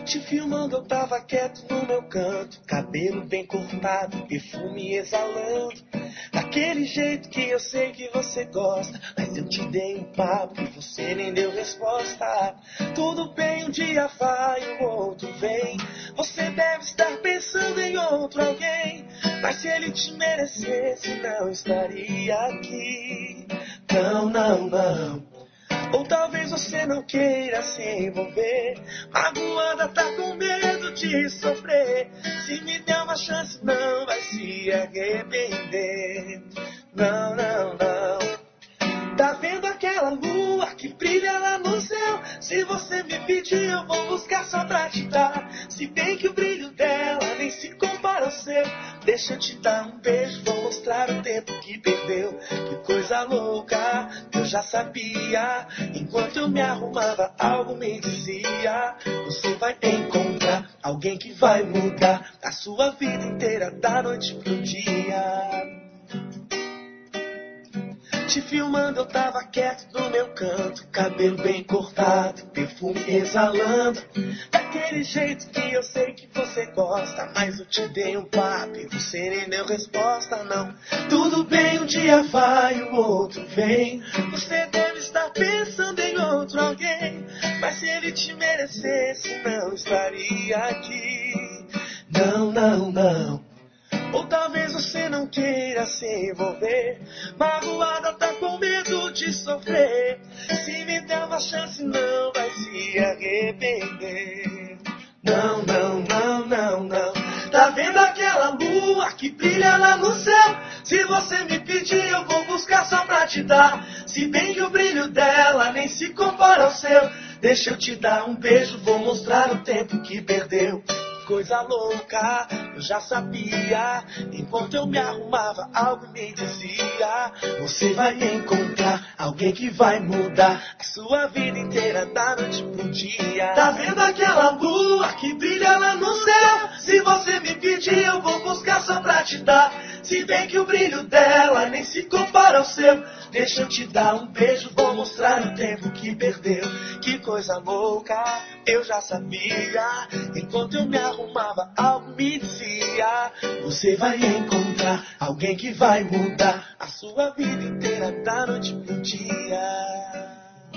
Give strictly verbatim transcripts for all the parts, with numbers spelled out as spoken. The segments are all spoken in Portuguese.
Te filmando eu tava quieto no meu canto, cabelo bem cortado, perfume exalando, daquele jeito que eu sei que você gosta. Mas eu te dei um papo e você nem deu resposta. Tudo bem, um dia vai, o outro vem. Você deve estar pensando em outro alguém, mas se ele te merecesse não estaria aqui. Não, não, não. Ou talvez você não queira se envolver, magoada, tá com medo de sofrer. Se me der uma chance não vai se arrepender. Não, não, não. Tá vendo aquela lua que brilha lá no céu? Se você me pedir eu vou buscar só pra te dar. Se bem que o brilho dela nem se compara ao seu. Deixa eu te dar um beijo, vou mostrar o tempo que perdeu. Que coisa louca, eu já sabia. Enquanto eu me arrumava, algo me dizia: você vai encontrar alguém que vai mudar a sua vida inteira, da noite pro dia. Te filmando eu tava quieto no meu canto, cabelo bem cortado, perfume exalando, daquele jeito que eu sei que você gosta. Mas eu te dei um papo e você nem deu resposta, não. Tudo bem, um dia vai, o outro vem. Você deve estar pensando em outro alguém, mas se ele te merecesse não estaria aqui. Não, não, não. Ou talvez você não queira se envolver, magoada, tá com medo de sofrer. Se me der uma chance não vai se arrepender. Não, não, não, não, não. Tá vendo aquela lua que brilha lá no céu? Se você me pedir eu vou buscar só pra te dar. Se bem que o brilho dela nem se compara ao seu. Deixa eu te dar um beijo, vou mostrar o tempo que perdeu. Coisa louca, eu já sabia. Enquanto eu me arrumava, algo me dizia: você vai encontrar alguém que vai mudar a sua vida inteira, da noite pro dia. Tá vendo aquela lua que brilha lá no céu? Se você me pedir, eu vou buscar só pra te dar. Se bem que o brilho dela nem se compara ao seu. Deixa eu te dar um beijo, vou mostrar o tempo que perdeu. Que coisa louca, eu já sabia. Enquanto eu me arrumava, algo me dizia: você vai encontrar alguém que vai mudar a sua vida inteira, da noite pro dia.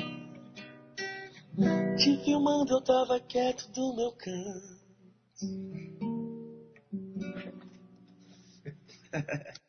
Te filmando eu tava quieto do meu canto.